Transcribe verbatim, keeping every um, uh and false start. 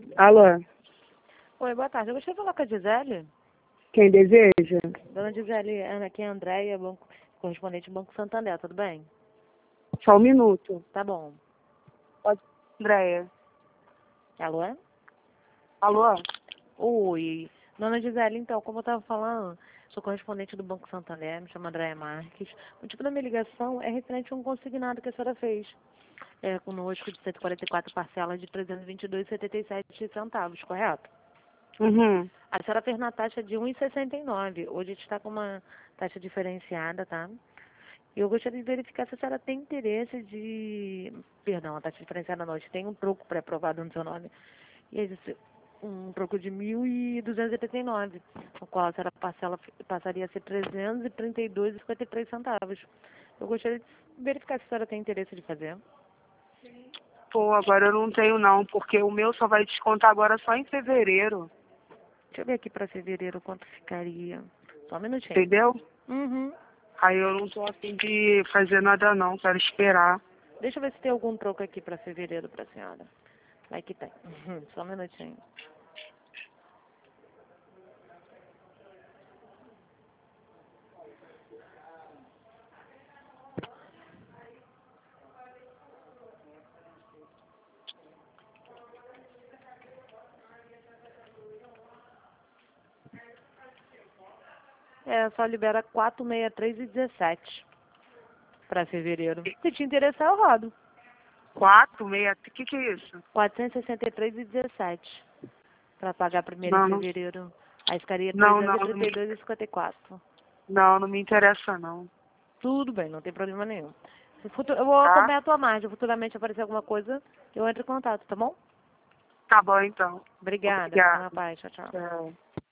Alô, Oi, boa tarde. Eu gostaria de falar com a Gisele. quem deseja? Dona Gisele, Ana, aqui é a Andréia, banco, correspondente do Banco Santander, tudo bem? Só um minuto. Tá bom. Pode, Andréia. Alô? Alô? Oi. Dona Gisele, então, como eu estava falando, sou correspondente do Banco Santander, me chamo Andréia Marques. O tipo da minha ligação é referente a um consignado que a senhora fez. É, conosco de cento e quarenta e quatro parcelas de trezentos e vinte e dois vírgula setenta e sete centavos, correto? Uhum. A senhora fez na taxa de um vírgula sessenta e nove. Hoje a gente está com uma taxa diferenciada, tá? Eu gostaria de verificar se a senhora tem interesse de... Perdão, a taxa diferenciada não. A gente tem um troco pré-aprovado no seu nome. E existe um troco de mil duzentos e oitenta e nove, o qual a senhora parcela passaria a ser trezentos e trinta e dois vírgula cinquenta e três centavos. Eu gostaria de verificar se a senhora tem interesse de fazer. Pô, agora eu não tenho não, porque o meu só vai descontar agora só em fevereiro. Deixa eu ver aqui para fevereiro quanto ficaria. Só um minutinho. Entendeu? Uhum. Aí eu não tô afim de fazer nada não, quero esperar. Deixa eu ver se tem algum troco aqui para fevereiro para a senhora. Vai que tem. Uhum. Só um minutinho. É, só libera quatrocentos e sessenta e três e dezessete para fevereiro. Se te interessar, eu rodo. Quatro, meia, o que que é isso? quatrocentos e sessenta e três e dezessete para pagar primeiro em Não, não, fevereiro. Aí ficaria não, trezentos não, e não, trinta e dois e cinquenta e quatro. não, não me interessa não, Tudo bem, não tem problema nenhum. Se futu- Eu vou tá? acompanhar a tua margem. Futuramente aparecer alguma coisa, eu entro em contato, tá bom? Tá bom então. Obrigada. Fica na Obrigada. paz. Tchau, tchau. Tchau.